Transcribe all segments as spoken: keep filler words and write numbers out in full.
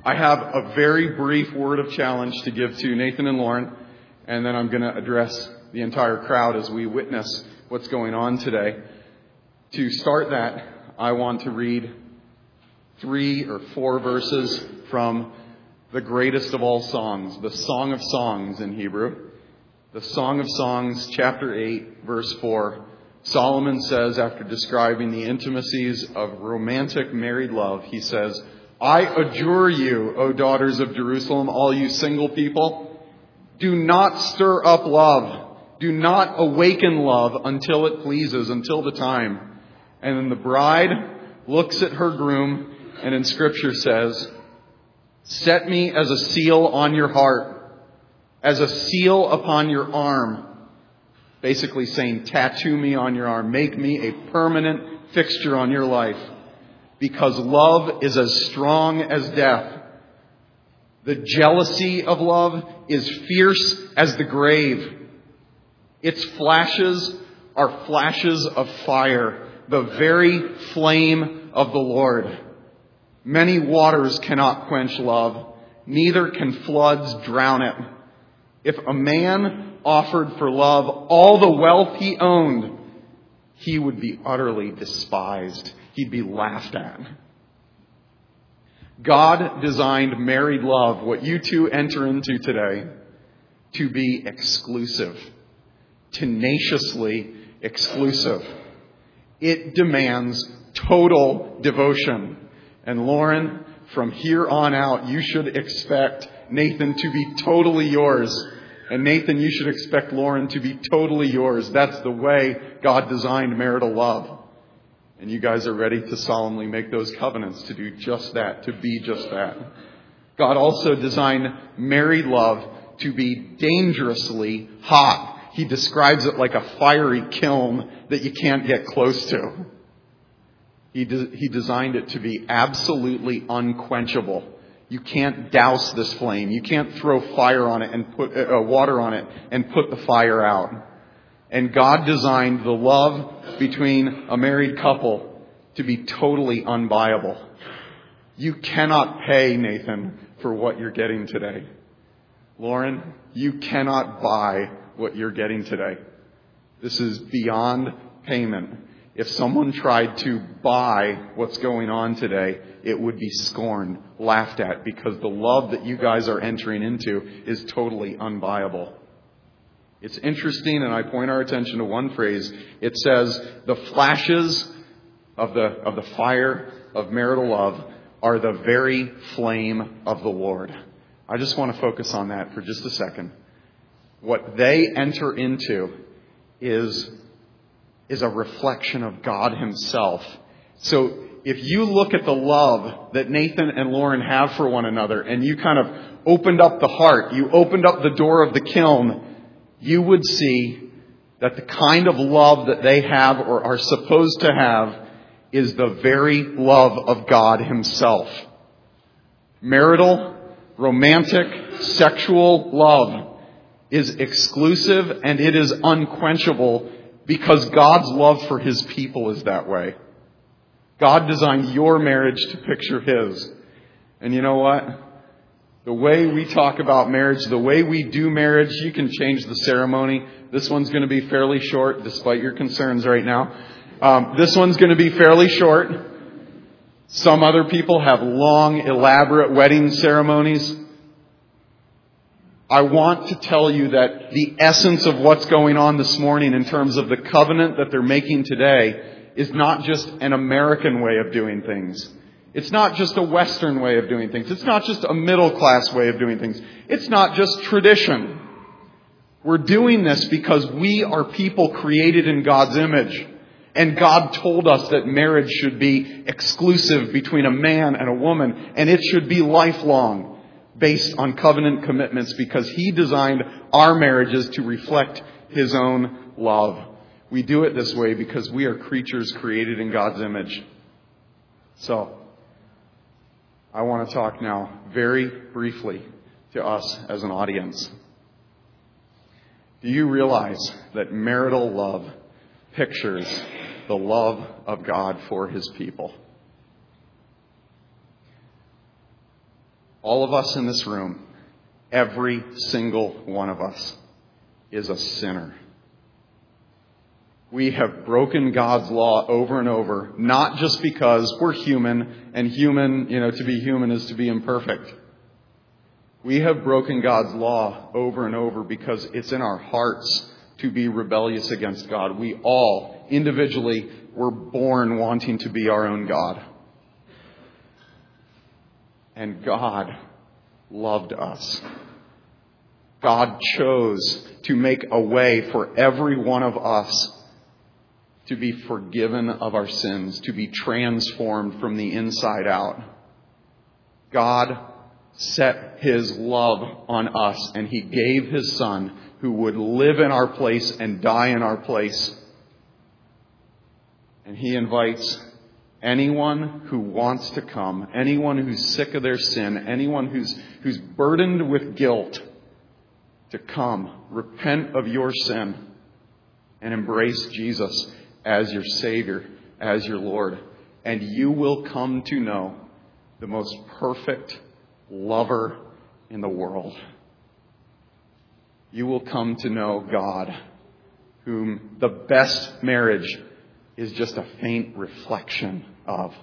I have a very brief word of challenge to give to Nathan and Lauren, and then I'm going to address the entire crowd as we witness what's going on today. To start that, I want to read three or four verses from the greatest of all songs, the Song of Songs in Hebrew. The Song of Songs, chapter eight, verse four. Solomon says, after describing the intimacies of romantic married love, he says, I adjure you, O daughters of Jerusalem, all you single people, do not stir up love. Do not awaken love until it pleases, until the time. And then the bride looks at her groom and in Scripture says, set me as a seal on your heart, as a seal upon your arm. Basically saying, tattoo me on your arm. Make me a permanent fixture on your life. Because love is as strong as death. The jealousy of love is fierce as the grave. Its flashes are flashes of fire, the very flame of the Lord. Many waters cannot quench love, neither can floods drown it. If a man offered for love all the wealth he owned, he would be utterly despised. He'd be laughed at. God designed married love, what you two enter into today, to be exclusive, tenaciously exclusive. It demands total devotion. And Lauren, from here on out, you should expect Nathan to be totally yours. And Nathan, you should expect Lauren to be totally yours. That's the way God designed marital love. And you guys are ready to solemnly make those covenants to do just that, to be just that. God also designed married love to be dangerously hot. He describes it like a fiery kiln that you can't get close to. He, de- he designed it to be absolutely unquenchable. You can't douse this flame. You can't throw fire on it and put uh, water on it and put the fire out. And God designed the love between a married couple to be totally unbuyable. You cannot pay, Nathan, for what you're getting today. Lauren, you cannot buy what you're getting today. This is beyond payment. If someone tried to buy what's going on today, it would be scorned, laughed at, because the love that you guys are entering into is totally unbuyable. It's interesting, and I point our attention to one phrase. It says, the flashes of the, of the fire of marital love are the very flame of the Lord. I just want to focus on that for just a second. What they enter into is, is a reflection of God Himself. So if you look at the love that Nathan and Lauren have for one another, and you kind of opened up the heart, you opened up the door of the kiln, you would see that the kind of love that they have or are supposed to have is the very love of God Himself. Marital, romantic, sexual love is exclusive and it is unquenchable because God's love for His people is that way. God designed your marriage to picture His. And you know what? The way we talk about marriage, the way we do marriage, you can change the ceremony. This one's going to be fairly short, despite your concerns right now. Um, this one's going to be fairly short. Some other people have long, elaborate wedding ceremonies. I want to tell you that the essence of what's going on this morning in terms of the covenant that they're making today is not just an American way of doing things. It's not just a Western way of doing things. It's not just a middle-class way of doing things. It's not just tradition. We're doing this because we are people created in God's image. And God told us that marriage should be exclusive between a man and a woman. And it should be lifelong, based on covenant commitments, because He designed our marriages to reflect His own love. We do it this way because we are creatures created in God's image. So, I want to talk now very briefly to us as an audience. Do you realize that marital love pictures the love of God for His people? All of us in this room, every single one of us, is a sinner. We have broken God's law over and over, not just because we're human, and human, you know, to be human is to be imperfect. We have broken God's law over and over because it's in our hearts to be rebellious against God. We all, individually, were born wanting to be our own God. And God loved us. God chose to make a way for every one of us to be forgiven of our sins, to be transformed from the inside out. God set His love on us, and He gave His Son, who would live in our place and die in our place. And He invites anyone who wants to come, anyone who's sick of their sin, anyone who's, who's burdened with guilt, to come, repent of your sin, and embrace Jesus as your Savior, as your Lord. And you will come to know the most perfect lover in the world. You will come to know God, whom the best marriage is just a faint reflection of.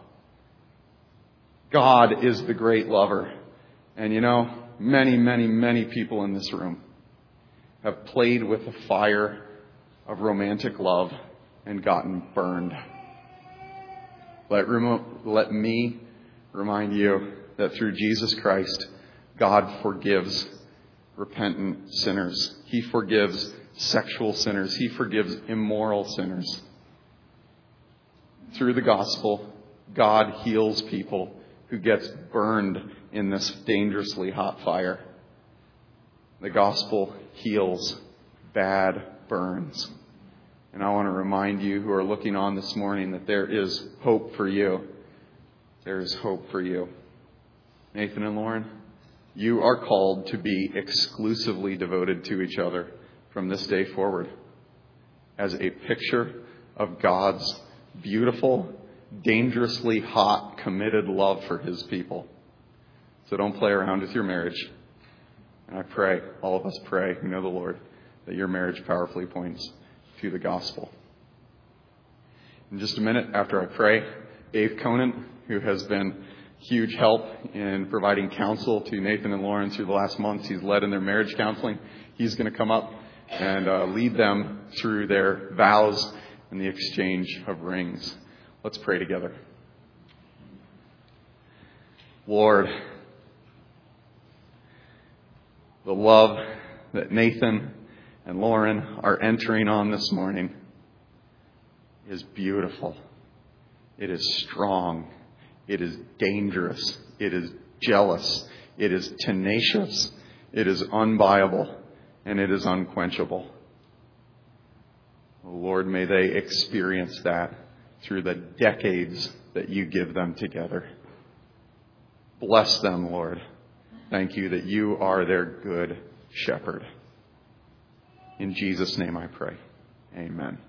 God is the great lover. And you know, many, many, many people in this room have played with the fire of romantic love and gotten burned. Let, remo- let me remind you that through Jesus Christ, God forgives repentant sinners. He forgives sexual sinners. He forgives immoral sinners. Through the gospel, God heals people who gets burned in this dangerously hot fire. The gospel heals bad burns. And I want to remind you who are looking on this morning that there is hope for you. There is hope for you. Nathan and Lauren, you are called to be exclusively devoted to each other from this day forward as a picture of God's beautiful, dangerously hot, committed love for His people. So don't play around with your marriage. And I pray, all of us pray who know the Lord, that your marriage powerfully points to the gospel. In just a minute after I pray, Dave Conant, who has been huge help in providing counsel to Nathan and Lauren through the last months he's led in their marriage counseling, he's going to come up and uh, lead them through their vows and the exchange of rings. Let's pray together. Lord, the love that Nathan and Lauren are entering on this morning is beautiful. It is strong. It is dangerous. It is jealous. It is tenacious. It is unbuyable. And it is unquenchable. Oh, Lord, may they experience that through the decades that you give them together. Bless them, Lord. Thank you that you are their good shepherd. In Jesus' name I pray. Amen.